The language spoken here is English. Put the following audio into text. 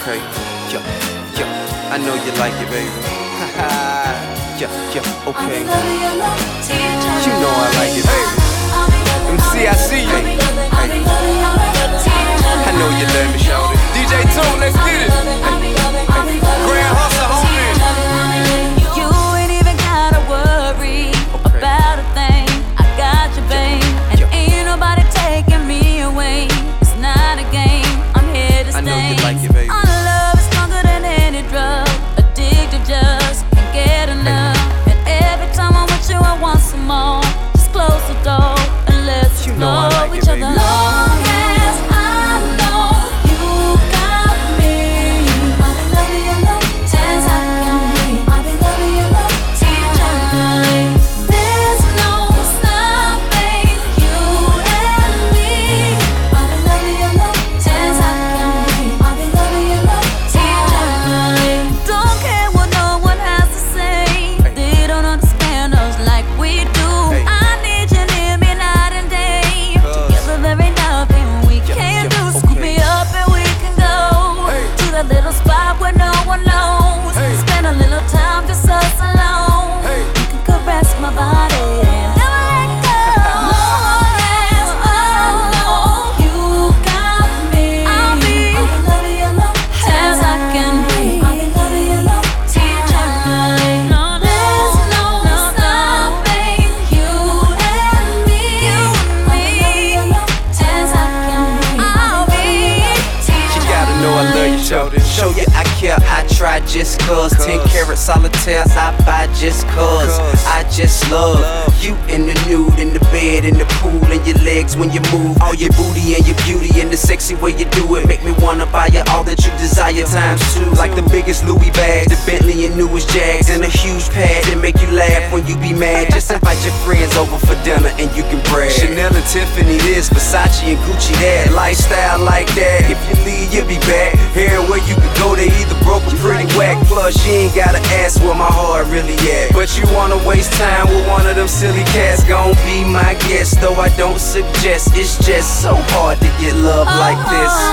Okay, yeah, yeah, I know you like it, baby. Yeah, yeah, okay. You know I like it, baby. MC, I see you. Hey, hey. I know you love me, shawty. DJ Tune, let's get it. Hey, hey. Grand Hustle, homie. You ain't even gotta worry about a thing. I got you, babe, and ain't nobody taking me away. It's not a game. I'm here to stay. I know you like it, baby. Our love is stronger than any drug. Addicted, just can't get enough. And every time I'm with you, I want some more. Just close the door and let's explore each other. Long as I know you got me, I'll be loving your love as I can be. I'll be loving your love eternally. There's no stopping you and me. I'll be loving your love as I can be. I'll be loving your love eternally. Don't care what no one has to say. They don't understand us like we do. I need you near me night and day. Together there ain't nothing we can't do. Scoop me up and we can go to that little spot where no one knows. Spend a little time just us alone. You can caress my body and never let go. Long as I know you got me, I'll be loving your love as I can be. I'll be loving your love eternally. There's no stopping you and me. I'll be loving your love as I can be. I'll be You gotta know I love you, shawty. Show you I care, I try just cause. 10 karat solitaire, I buy just cause. I just love you in the nude, in the bed, in the pool, and your legs when you move. All your booty and your beauty and the sexy way you do it make me wanna buy you all that you desire times two. Like the biggest Louis bags, the Bentley and newest Jags, and a huge pad that make you laugh when you be mad. Just invite your friends over for dinner and you can brag. Chanel and Tiffany this, Versace and Gucci that. Lifestyle like that, if you leave you'll be back. Here where you can go, they either broke or pretty whack. Plus you ain't gotta ask where my heart really at. But you wanna waste time with one of them silly cats, gon' be my guest. Though I don't suggest, it's just so hard to get love like this.